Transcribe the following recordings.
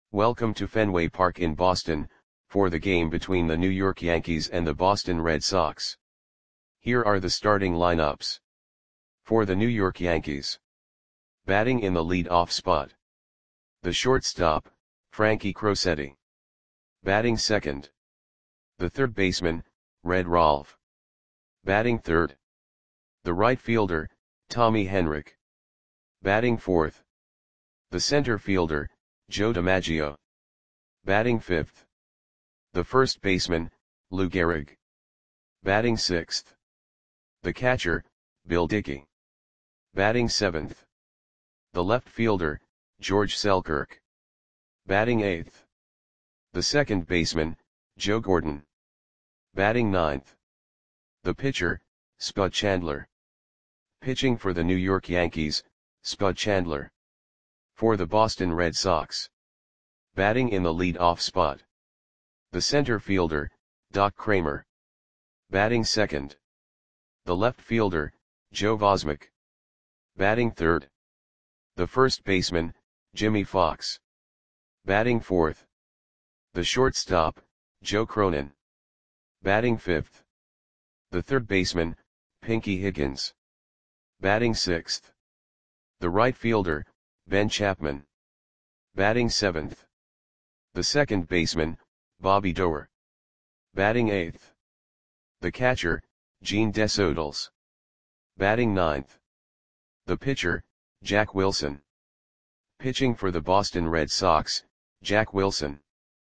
Welcome to Fenway Park in Boston, for the game between the New York Yankees and the Boston Red Sox. Here are the starting lineups. For the New York Yankees. Batting in the lead-off spot. The shortstop, Frankie Crosetti. Batting second. The third baseman, Red Rolfe. Batting third. The right fielder, Tommy Henrich. Batting fourth. The center fielder, Joe DiMaggio. Batting fifth. The first baseman, Lou Gehrig. Batting sixth. The catcher, Bill Dickey. Batting seventh. The left fielder, George Selkirk. Batting eighth. The second baseman, Joe Gordon. Batting ninth. The pitcher, Spud Chandler. Pitching for the New York Yankees, Spud Chandler. For the Boston Red Sox. Batting in the lead-off spot. The center fielder, Doc Kramer. Batting second. The left fielder, Joe Vosmek. Batting third. The first baseman, Jimmy Fox. Batting fourth. The shortstop, Joe Cronin. Batting fifth. The third baseman, Pinky Higgins. Batting sixth. The right fielder, Ben Chapman. Batting seventh. The second baseman, Bobby Doerr. Batting eighth. The catcher, Gene Desodals. Batting ninth. The pitcher, Jack Wilson. Pitching for the Boston Red Sox, Jack Wilson.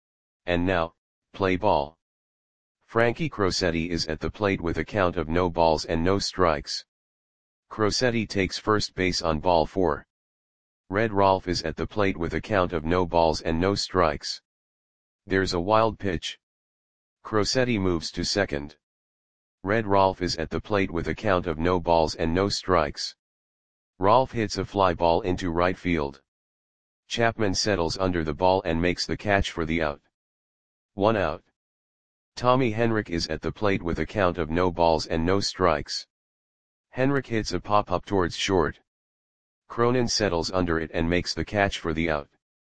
And now, play ball. Frankie Crosetti is at the plate with a count of no balls and no strikes. Crosetti takes first base on ball 4. Red Rolfe is at the plate with a count of no balls and no strikes. There's a wild pitch. Crosetti moves to second. Red Rolfe is at the plate with a count of no balls and no strikes. Rolfe hits a fly ball into right field. Chapman settles under the ball and makes the catch for the out. 1 out. Tommy Henrich is at the plate with a count of no balls and no strikes. Henrich hits a pop-up towards short. Cronin settles under it and makes the catch for the out.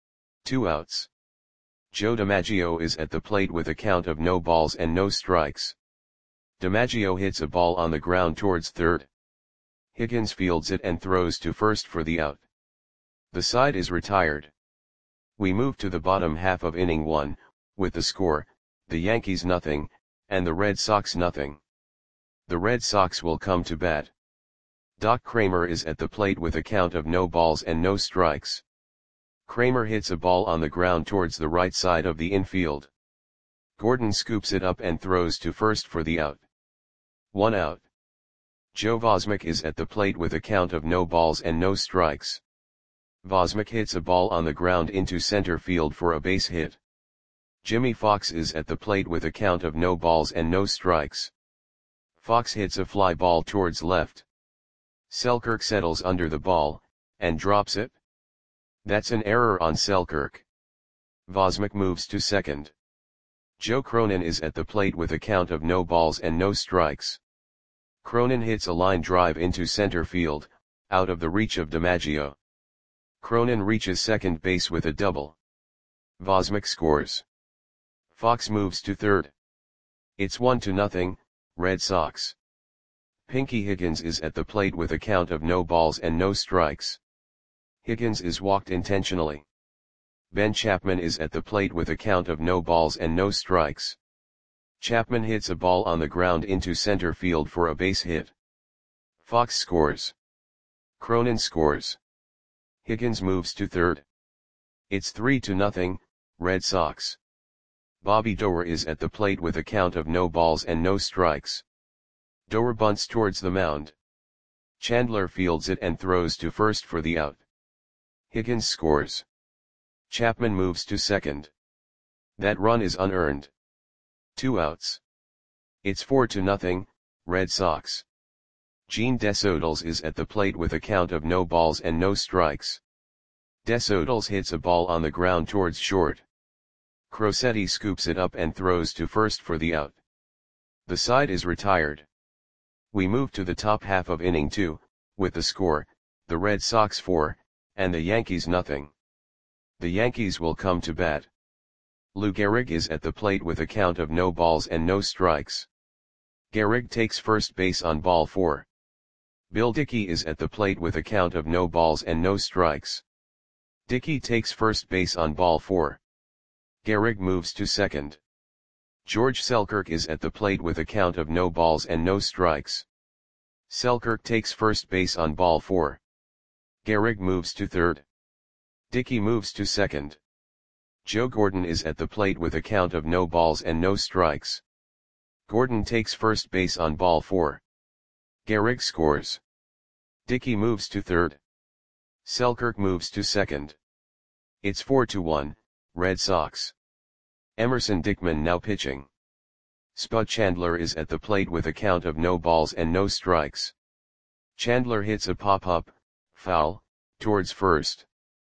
2 outs. Joe DiMaggio is at the plate with a count of no balls and no strikes. DiMaggio hits a ball on the ground towards third. Higgins fields it and throws to first for the out. The side is retired. We move to the bottom half of inning 1, with the score, the Yankees nothing, and the Red Sox nothing. The Red Sox will come to bat. Doc Kramer is at the plate with a count of no balls and no strikes. Kramer hits a ball on the ground towards the right side of the infield. Gordon scoops it up and throws to first for the out. 1 out. Joe Vosmek is at the plate with a count of no balls and no strikes. Vosmek hits a ball on the ground into center field for a base hit. Jimmy Fox is at the plate with a count of no balls and no strikes. Fox hits a fly ball towards left. Selkirk settles under the ball, and drops it. That's an error on Selkirk. Vosmek moves to second. Joe Cronin is at the plate with a count of no balls and no strikes. Cronin hits a line drive into center field, out of the reach of DiMaggio. Cronin reaches second base with a double. Vosmek scores. Fox moves to third. It's 1-0, Red Sox. Pinky Higgins is at the plate with a count of no balls and no strikes. Higgins is walked intentionally. Ben Chapman is at the plate with a count of no balls and no strikes. Chapman hits a ball on the ground into center field for a base hit. Fox scores. Cronin scores. Higgins moves to third. It's 3-0, Red Sox. Bobby Doerr is at the plate with a count of no balls and no strikes. Doerr bunts towards the mound. Chandler fields it and throws to first for the out. Higgins scores. Chapman moves to second. That run is unearned. 2 outs. It's 4-0, Red Sox. Gene Desodals is at the plate with a count of no balls and no strikes. Desodals hits a ball on the ground towards short. Crosetti scoops it up and throws to first for the out. The side is retired. We move to the top half of inning 2, with the score, the Red Sox 4, and the Yankees nothing. The Yankees will come to bat. Lou Gehrig is at the plate with a count of no balls and no strikes. Gehrig takes first base on ball 4. Bill Dickey is at the plate with a count of no balls and no strikes. Dickey takes first base on ball 4. Gehrig moves to second. George Selkirk is at the plate with a count of no balls and no strikes. Selkirk takes first base on ball 4. Gehrig moves to third. Dickey moves to second. Joe Gordon is at the plate with a count of no balls and no strikes. Gordon takes first base on ball 4. Gehrig scores. Dickey moves to third. Selkirk moves to second. It's 4-1, Red Sox. Emerson Dickman now pitching. Spud Chandler is at the plate with a count of no balls and no strikes. Chandler hits a pop-up, foul, towards first.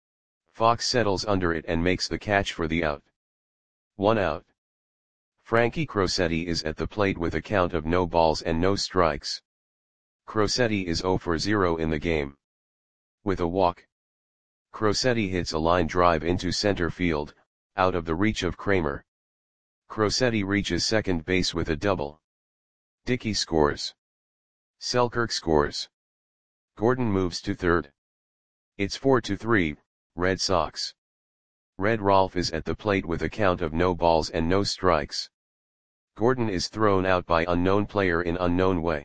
Fox settles under it and makes the catch for the out. 1 out. Frankie Crosetti is at the plate with a count of no balls and no strikes. Crosetti is 0 for 0 in the game. With a walk. Crosetti hits a line drive into center field, out of the reach of Kramer. Crosetti reaches second base with a double. Dickey scores. Selkirk scores. Gordon moves to third. It's 4-3, Red Sox. Red Rolfe is at the plate with a count of no balls and no strikes. Gordon is thrown out by unknown player in unknown way.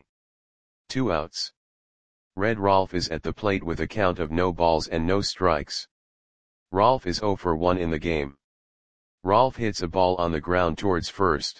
2 outs. Red Rolfe is at the plate with a count of no balls and no strikes. Rolfe is 0 for 1 in the game. Rolfe hits a ball on the ground towards first.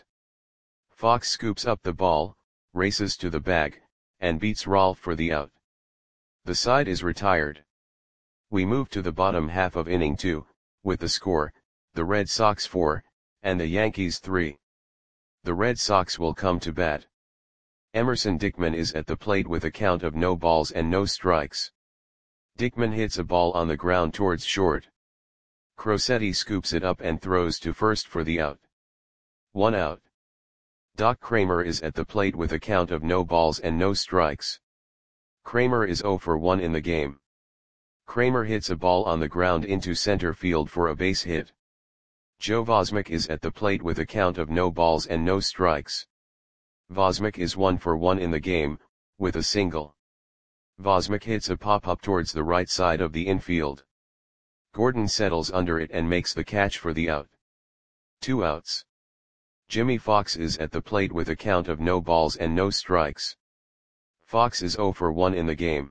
Fox scoops up the ball, races to the bag, and beats Rolfe for the out. The side is retired. We move to the bottom half of inning 2, with the score, the Red Sox 4, and the Yankees 3. The Red Sox will come to bat. Emerson Dickman is at the plate with a count of no balls and no strikes. Dickman hits a ball on the ground towards short. Crosetti scoops it up and throws to first for the out. 1 out. Doc Kramer is at the plate with a count of no balls and no strikes. Kramer is 0 for 1 in the game. Kramer hits a ball on the ground into center field for a base hit. Joe Vosmick is at the plate with a count of no balls and no strikes. Vosmick is 1 for 1 in the game, with a single. Vosmick hits a pop-up towards the right side of the infield. Gordon settles under it and makes the catch for the out. 2 outs. Jimmy Fox is at the plate with a count of no balls and no strikes. Fox is 0 for 1 in the game.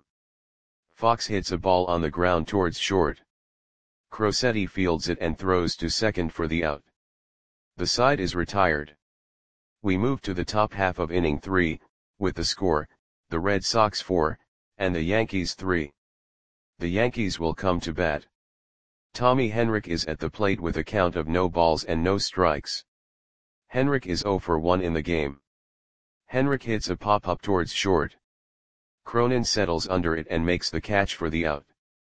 Fox hits a ball on the ground towards short. Crosetti fields it and throws to second for the out. The side is retired. We move to the top half of inning 3, with the score, the Red Sox 4, and the Yankees 3. The Yankees will come to bat. Tommy Henrich is at the plate with a count of no balls and no strikes. Henrich is 0 for 1 in the game. Henrich hits a pop-up towards short. Cronin settles under it and makes the catch for the out.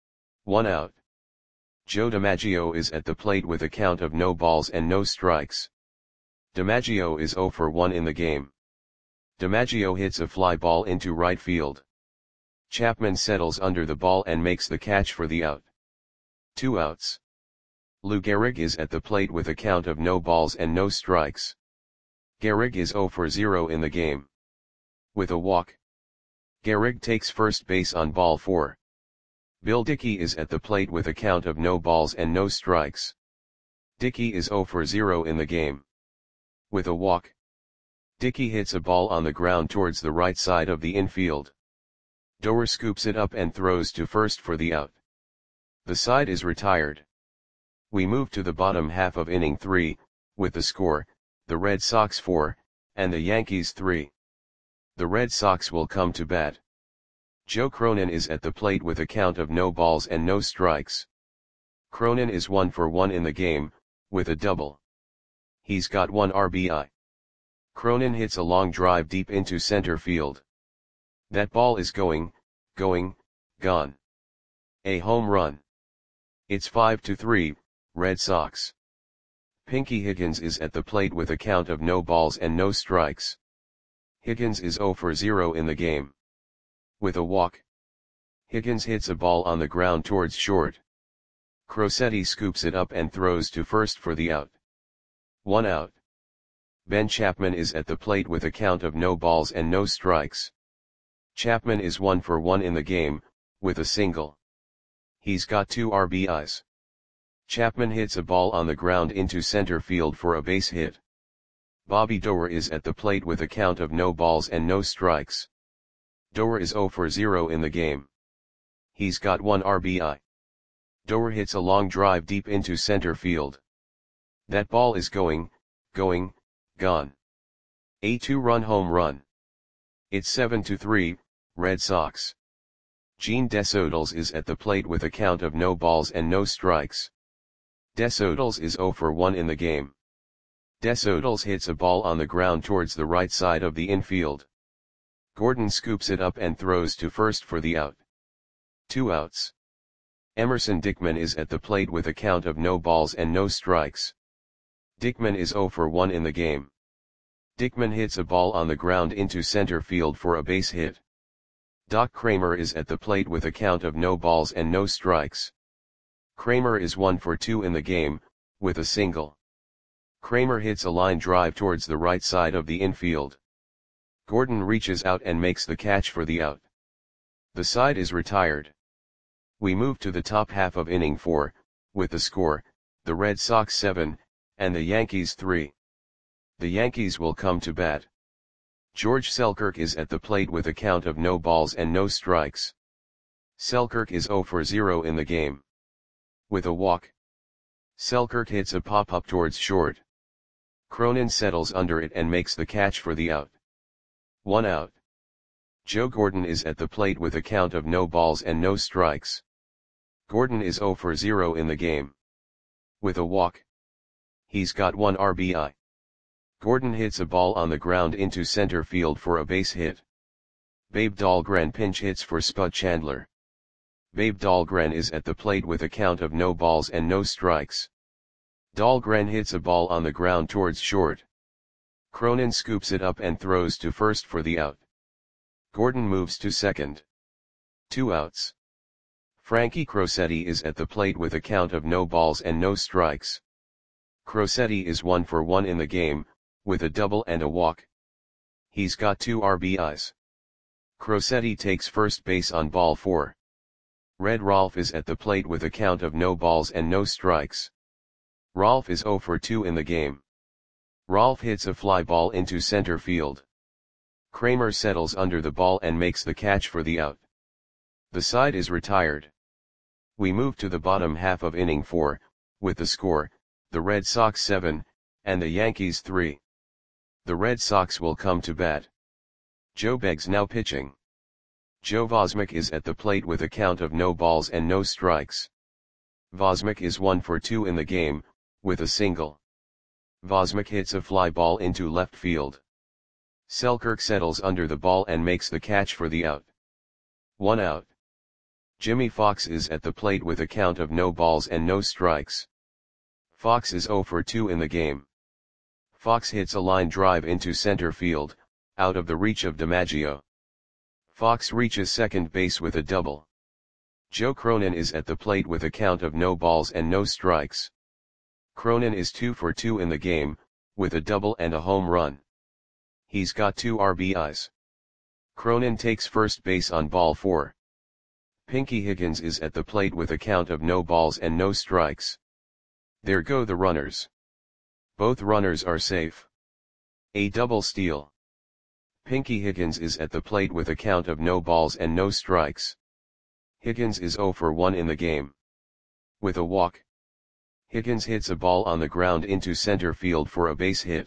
1 out. Joe DiMaggio is at the plate with a count of no balls and no strikes. DiMaggio is 0 for 1 in the game. DiMaggio hits a fly ball into right field. Chapman settles under the ball and makes the catch for the out. 2 outs. Lou Gehrig is at the plate with a count of no balls and no strikes. Gehrig is 0 for 0 in the game. With a walk. Gehrig takes first base on ball 4. Bill Dickey is at the plate with a count of no balls and no strikes. Dickey is 0 for 0 in the game. With a walk. Dickey hits a ball on the ground towards the right side of the infield. Doer scoops it up and throws to first for the out. The side is retired. We move to the bottom half of inning 3, with the score, the Red Sox 4, and the Yankees 3. The Red Sox will come to bat. Joe Cronin is at the plate with a count of no balls and no strikes. Cronin is 1 for 1 in the game, with a double. He's got 1 RBI. Cronin hits a long drive deep into center field. That ball is going, gone. A home run. It's 5-3, Red Sox. Pinky Higgins is at the plate with a count of no balls and no strikes. Higgins is 0 for 0 in the game. With a walk. Higgins hits a ball on the ground towards short. Crosetti scoops it up and throws to first for the out. 1 out. Ben Chapman is at the plate with a count of no balls and no strikes. Chapman is 1 for 1 in the game, with a single. He's got 2 RBIs. Chapman hits a ball on the ground into center field for a base hit. Bobby Doerr is at the plate with a count of no balls and no strikes. Doerr is 0 for 0 in the game. He's got 1 RBI. Doerr hits a long drive deep into center field. That ball is going, gone. A 2-run home run. It's 7-3, Red Sox. Gene Desodals is at the plate with a count of no balls and no strikes. Desodals is 0 for 1 in the game. Desodals hits a ball on the ground towards the right side of the infield. Gordon scoops it up and throws to first for the out. 2 outs. Emerson Dickman is at the plate with a count of no balls and no strikes. Dickman is 0 for 1 in the game. Dickman hits a ball on the ground into center field for a base hit. Doc Kramer is at the plate with a count of no balls and no strikes. Kramer is 1 for 2 in the game, with a single. Kramer hits a line drive towards the right side of the infield. Gordon reaches out and makes the catch for the out. The side is retired. We move to the top half of inning 4, with the score, the Red Sox 7, and the Yankees 3. The Yankees will come to bat. George Selkirk is at the plate with a count of no balls and no strikes. Selkirk is 0 for 0 in the game. With a walk. Selkirk hits a pop-up towards short. Cronin settles under it and makes the catch for the out. 1 out. Joe Gordon is at the plate with a count of no balls and no strikes. Gordon is 0 for 0 in the game. With a walk. He's got 1 RBI. Gordon hits a ball on the ground into center field for a base hit. Babe Dahlgren pinch hits for Spud Chandler. Babe Dahlgren is at the plate with a count of no balls and no strikes. Dahlgren hits a ball on the ground towards short. Cronin scoops it up and throws to first for the out. Gordon moves to second. 2 outs. Frankie Crosetti is at the plate with a count of no balls and no strikes. Crosetti is 1 for 1 in the game, with a double and a walk. He's got 2 RBIs. Crosetti takes first base on ball 4. Red Rolfe is at the plate with a count of no balls and no strikes. Rolfe is 0 for 2 in the game. Rolfe hits a fly ball into center field. Kramer settles under the ball and makes the catch for the out. The side is retired. We move to the bottom half of inning 4, with the score, the Red Sox 7, and the Yankees 3. The Red Sox will come to bat. Joe Beggs now pitching. Joe Vosmick is at the plate with a count of no balls and no strikes. Vosmick is 1 for 2 in the game, with a single. Vosmick hits a fly ball into left field. Selkirk settles under the ball and makes the catch for the out. 1 out. Jimmy Fox is at the plate with a count of no balls and no strikes. Fox is 0 for 2 in the game. Fox hits a line drive into center field, out of the reach of DiMaggio. Fox reaches second base with a double. Joe Cronin is at the plate with a count of no balls and no strikes. Cronin is 2 for 2 in the game, with a double and a home run. He's got 2 RBIs. Cronin takes first base on ball 4. Pinky Higgins is at the plate with a count of no balls and no strikes. There go the runners. Both runners are safe. A double steal. Pinky Higgins is at the plate with a count of no balls and no strikes. Higgins is 0 for 1 in the game. With a walk. Higgins hits a ball on the ground into center field for a base hit.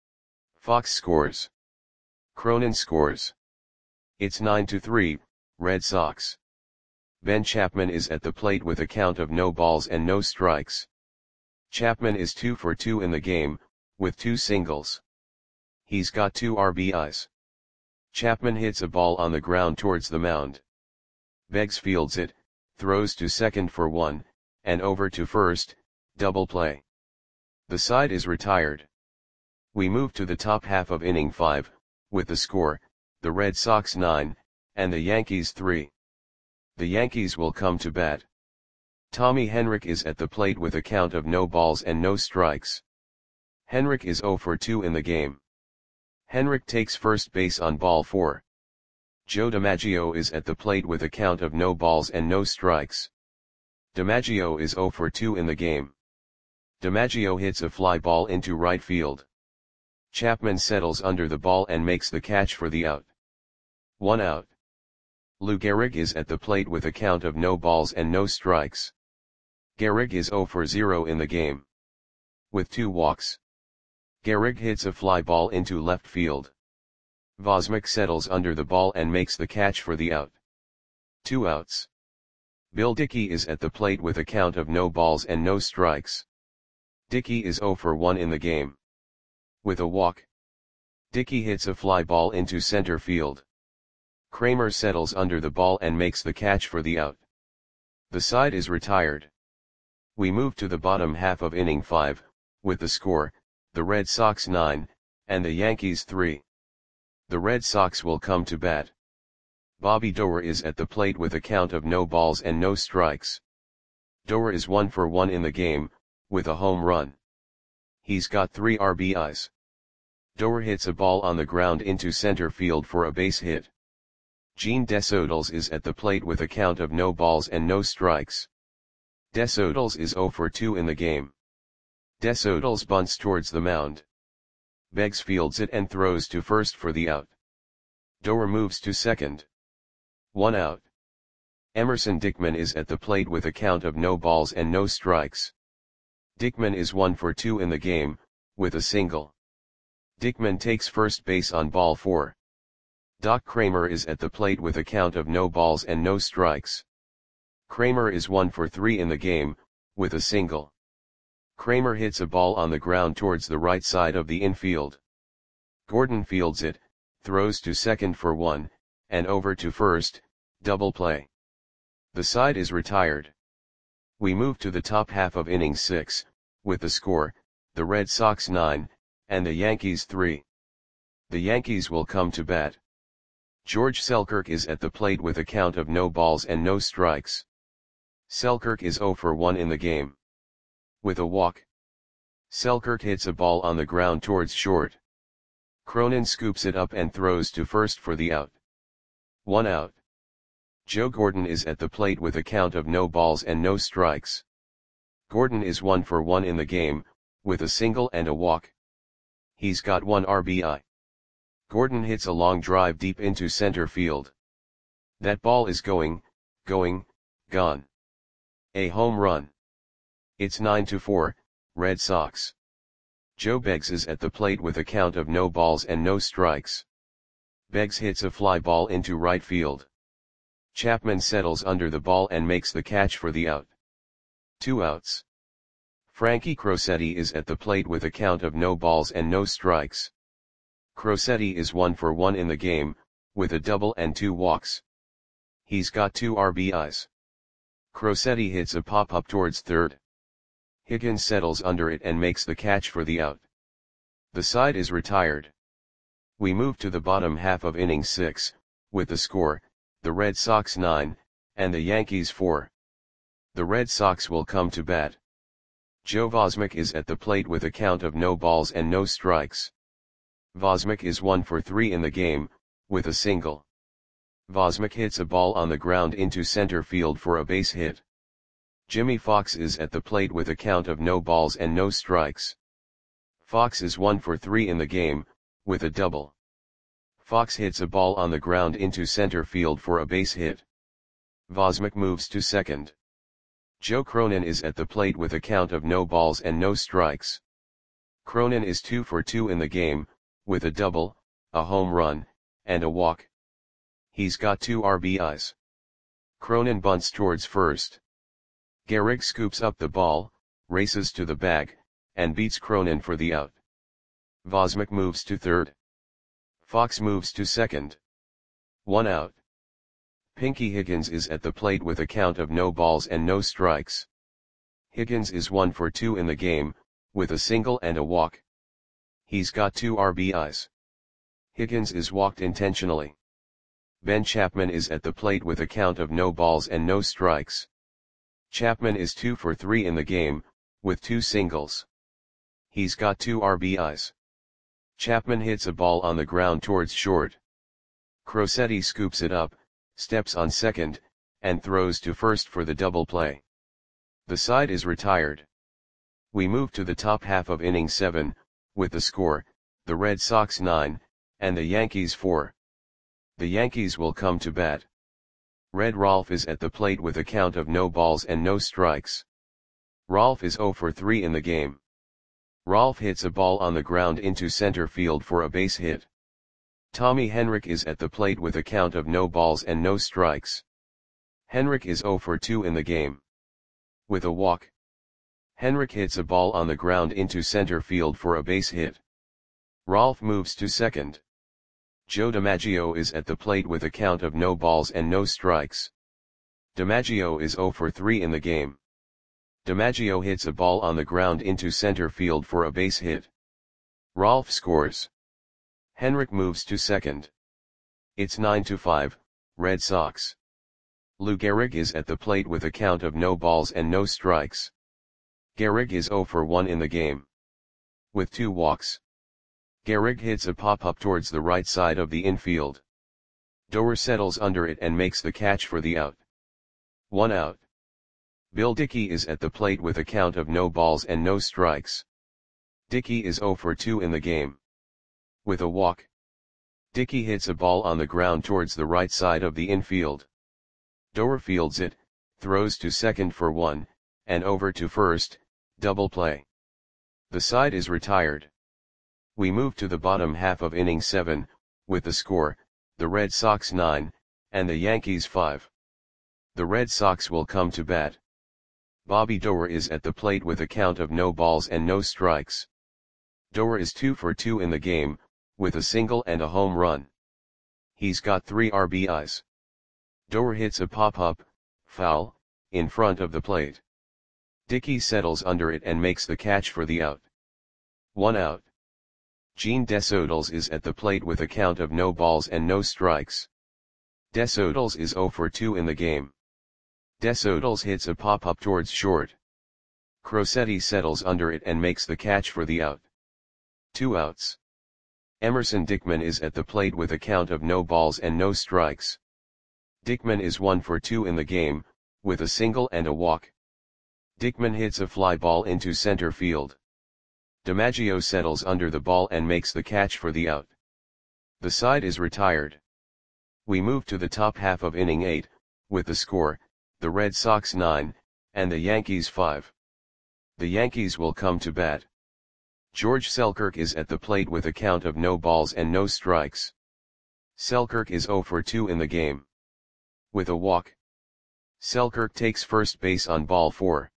Fox scores. Cronin scores. It's 9-3, Red Sox. Ben Chapman is at the plate with a count of no balls and no strikes. Chapman is 2 for 2 in the game, with 2 singles. He's got 2 RBIs. Chapman hits a ball on the ground towards the mound. Beggs fields it, throws to second for 1, and over to first, double play. The side is retired. We move to the top half of inning 5, with the score, the Red Sox 9, and the Yankees 3. The Yankees will come to bat. Tommy Henrik is at the plate with a count of no balls and no strikes. Henrik is 0 for 2 in the game. Henrik takes first base on ball 4. Joe DiMaggio is at the plate with a count of no balls and no strikes. DiMaggio is 0 for 2 in the game. DiMaggio hits a fly ball into right field. Chapman settles under the ball and makes the catch for the out. 1 out. Lou Gehrig is at the plate with a count of no balls and no strikes. Gehrig is 0 for 0 in the game. With 2 walks. Gehrig hits a fly ball into left field. Vosmik settles under the ball and makes the catch for the out. 2 outs. Bill Dickey is at the plate with a count of no balls and no strikes. Dickey is 0 for 1 in the game. With a walk. Dickey hits a fly ball into center field. Kramer settles under the ball and makes the catch for the out. The side is retired. We move to the bottom half of inning 5, with the score, the Red Sox 9, and the Yankees 3. The Red Sox will come to bat. Bobby Doerr is at the plate with a count of no balls and no strikes. Doerr is 1 for 1 in the game, with a home run. He's got 3 RBIs. Doerr hits a ball on the ground into center field for a base hit. Gene Desodals is at the plate with a count of no balls and no strikes. Desodals is 0 for 2 in the game. Desodals bunts towards the mound. Beggs fields it and throws to first for the out. Doerr moves to second. 1 out. Emerson Dickman is at the plate with a count of no balls and no strikes. Dickman is 1 for 2 in the game, with a single. Dickman takes first base on ball 4. Doc Kramer is at the plate with a count of no balls and no strikes. Kramer is 1 for 3 in the game, with a single. Kramer hits a ball on the ground towards the right side of the infield. Gordon fields it, throws to second for 1, and over to first, double play. The side is retired. We move to the top half of inning 6, with the score, the Red Sox 9, and the Yankees 3. The Yankees will come to bat. George Selkirk is at the plate with a count of no balls and no strikes. Selkirk is 0 for 1 in the game. With a walk. Selkirk hits a ball on the ground towards short. Cronin scoops it up and throws to first for the out. 1 out. Joe Gordon is at the plate with a count of no balls and no strikes. Gordon is 1 for 1 in the game, with a single and a walk. He's got 1 RBI. Gordon hits a long drive deep into center field. That ball is gone. A home run. It's 9-4, Red Sox. Joe Beggs is at the plate with a count of no balls and no strikes. Beggs hits a fly ball into right field. Chapman settles under the ball and makes the catch for the out. 2 outs. Frankie Crosetti is at the plate with a count of no balls and no strikes. Crosetti is 1 for 1 in the game, with a double and 2 walks. He's got 2 RBIs. Crosetti hits a pop-up towards third. Higgins settles under it and makes the catch for the out. The side is retired. We move to the bottom half of inning 6, with the score, the Red Sox 9, and the Yankees 4. The Red Sox will come to bat. Joe Vosmik is at the plate with a count of no balls and no strikes. Vosmik is 1 for 3 in the game, with a single. Vosmik hits a ball on the ground into center field for a base hit. Jimmy Fox is at the plate with a count of no balls and no strikes. Fox is 1 for 3 in the game, with a double. Fox hits a ball on the ground into center field for a base hit. Vosmik moves to second. Joe Cronin is at the plate with a count of no balls and no strikes. Cronin is 2 for 2 in the game, with a double, a home run, and a walk. He's got 2 RBIs. Cronin bunts towards first. Gehrig scoops up the ball, races to the bag, and beats Cronin for the out. Vosmik moves to third. Fox moves to second. 1 out. Pinky Higgins is at the plate with a count of no balls and no strikes. Higgins is 1 for 2 in the game, with a single and a walk. He's got 2 RBIs. Higgins is walked intentionally. Ben Chapman is at the plate with a count of no balls and no strikes. Chapman is 2 for 3 in the game, with 2 singles. He's got 2 RBIs. Chapman hits a ball on the ground towards short. Crosetti scoops it up, steps on second, and throws to first for the double play. The side is retired. We move to the top half of inning 7, with the score, the Red Sox 9, and the Yankees 4. The Yankees will come to bat. Red Rolf is at the plate with a count of no balls and no strikes. Rolf is 0 for 3 in the game. Rolf hits a ball on the ground into center field for a base hit. Tommy Henrich is at the plate with a count of no balls and no strikes. Henrich is 0 for 2 in the game. With a walk. Henrich hits a ball on the ground into center field for a base hit. Rolf moves to second. Joe DiMaggio is at the plate with a count of no balls and no strikes. DiMaggio is 0 for 3 in the game. DiMaggio hits a ball on the ground into center field for a base hit. Rolf scores. Henrich moves to second. It's 9-5, Red Sox. Lou Gehrig is at the plate with a count of no balls and no strikes. Gehrig is 0 for 1 in the game. With 2 walks. Gehrig hits a pop-up towards the right side of the infield. Doer settles under it and makes the catch for the out. 1 out. Bill Dickey is at the plate with a count of no balls and no strikes. Dickey is 0 for 2 in the game. With a walk. Dickey hits a ball on the ground towards the right side of the infield. Doer fields it, throws to second for 1, and over to first, double play. The side is retired. We move to the bottom half of inning 7, with the score, the Red Sox 9, and the Yankees 5. The Red Sox will come to bat. Bobby Doer is at the plate with a count of no balls and no strikes. Doer is 2 for 2 in the game, with a single and a home run. He's got 3 RBIs. Doer hits a pop-up, foul, in front of the plate. Dickey settles under it and makes the catch for the out. 1 out. Gene Desodals is at the plate with a count of no balls and no strikes. Desodals is 0 for 2 in the game. Desodals hits a pop-up towards short. Crosetti settles under it and makes the catch for the out. 2 outs. Emerson Dickman is at the plate with a count of no balls and no strikes. Dickman is 1 for 2 in the game, with a single and a walk. Dickman hits a fly ball into center field. DiMaggio settles under the ball and makes the catch for the out. The side is retired. We move to the top half of inning 8, with the score, the Red Sox 9, and the Yankees 5. The Yankees will come to bat. George Selkirk is at the plate with a count of no balls and no strikes. Selkirk is 0 for 2 in the game. With a walk. Selkirk takes first base on ball 4.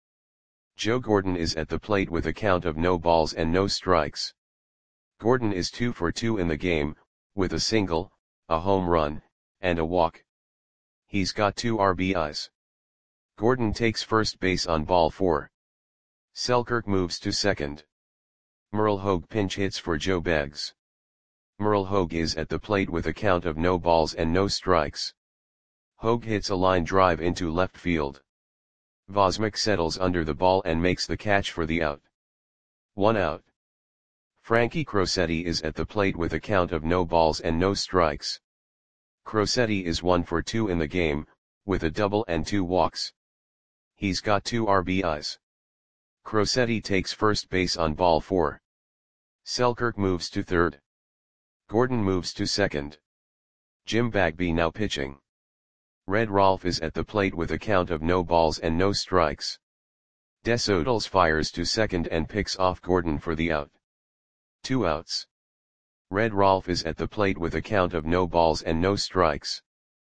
Joe Gordon is at the plate with a count of no balls and no strikes. Gordon is 2 for 2 in the game, with a single, a home run, and a walk. He's got 2 RBIs. Gordon takes first base on ball 4. Selkirk moves to second. Merle Hogue pinch hits for Joe Beggs. Merle Hogue is at the plate with a count of no balls and no strikes. Hogue hits a line drive into left field. Vosmick settles under the ball and makes the catch for the out. 1 out. Frankie Crosetti is at the plate with a count of no balls and no strikes. Crosetti is 1 for 2 in the game, with a double and 2 walks. He's got 2 RBIs. Crosetti takes first base on ball 4. Selkirk moves to third. Gordon moves to second. Jim Bagby now pitching. Red Rolf is at the plate with a count of no balls and no strikes. Desodals fires to second and picks off Gordon for the out. 2 outs. Red Rolf is at the plate with a count of no balls and no strikes.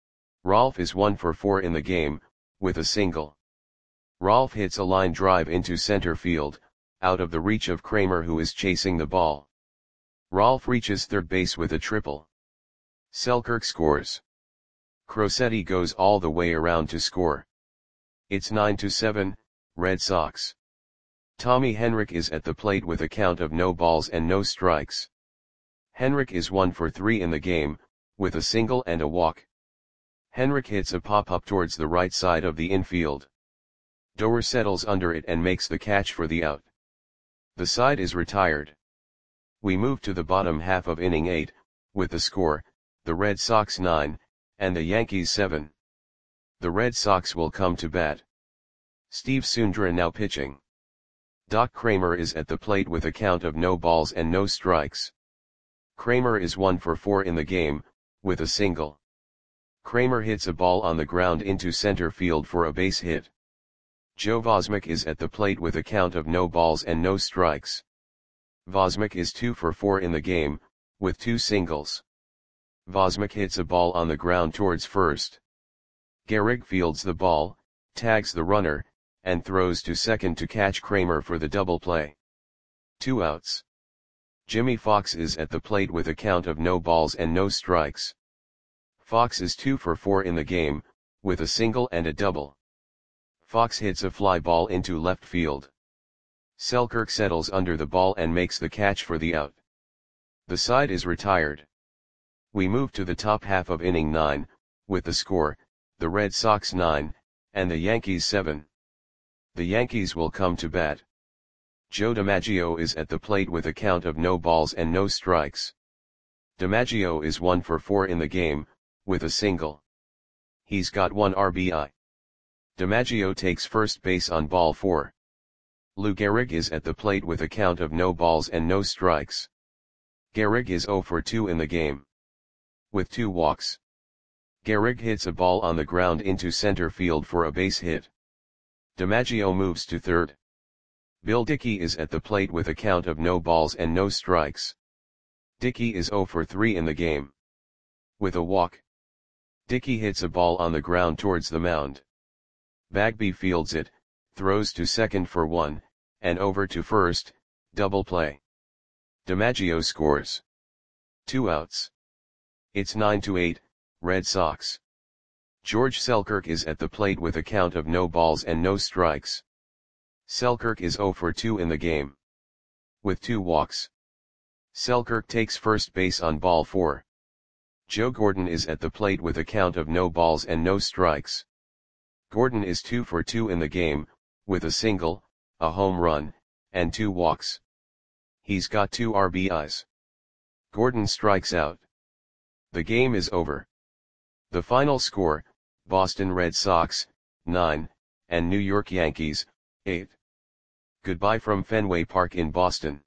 Rolf is 1 for 4 in the game, with a single. Rolf hits a line drive into center field, out of the reach of Kramer who is chasing the ball. Rolf reaches third base with a triple. Selkirk scores. Crosetti goes all the way around to score. It's 9-7, Red Sox. Tommy Henrich is at the plate with a count of no balls and no strikes. Henrich is 1 for 3 in the game, with a single and a walk. Henrich hits a pop-up towards the right side of the infield. Doer settles under it and makes the catch for the out. The side is retired. We move to the bottom half of inning 8, with the score, the Red Sox 9, and the Yankees 7. The Red Sox will come to bat. Steve Sundra now pitching. Doc Kramer is at the plate with a count of no balls and no strikes. Kramer is 1 for 4 in the game, with a single. Kramer hits a ball on the ground into center field for a base hit. Joe Vosmek is at the plate with a count of no balls and no strikes. Vosmek is 2 for 4 in the game, with 2 singles. Vosmek hits a ball on the ground towards first. Gehrig fields the ball, tags the runner, and throws to second to catch Kramer for the double play. 2 outs. Jimmy Fox is at the plate with a count of no balls and no strikes. Fox is 2 for 4 in the game, with a single and a double. Fox hits a fly ball into left field. Selkirk settles under the ball and makes the catch for the out. The side is retired. We move to the top half of inning 9, with the score, the Red Sox 9, and the Yankees 7. The Yankees will come to bat. Joe DiMaggio is at the plate with a count of no balls and no strikes. DiMaggio is 1 for 4 in the game, with a single. He's got 1 RBI. DiMaggio takes first base on ball 4. Lou Gehrig is at the plate with a count of no balls and no strikes. Gehrig is 0 for 2 in the game, with 2 walks. Gehrig hits a ball on the ground into center field for a base hit. DiMaggio moves to third. Bill Dickey is at the plate with a count of no balls and no strikes. Dickey is 0 for 3 in the game, with a walk. Dickey hits a ball on the ground towards the mound. Bagby fields it, throws to second for 1, and over to first, double play. DiMaggio scores. 2 outs. It's 9-8, Red Sox. George Selkirk is at the plate with a count of no balls and no strikes. Selkirk is 0 for 2 in the game, with 2 walks. Selkirk takes first base on ball 4. Joe Gordon is at the plate with a count of no balls and no strikes. Gordon is 2 for 2 in the game, with a single, a home run, and 2 walks. He's got 2 RBIs. Gordon strikes out. The game is over. The final score, Boston Red Sox, 9, and New York Yankees, 8. Goodbye from Fenway Park in Boston.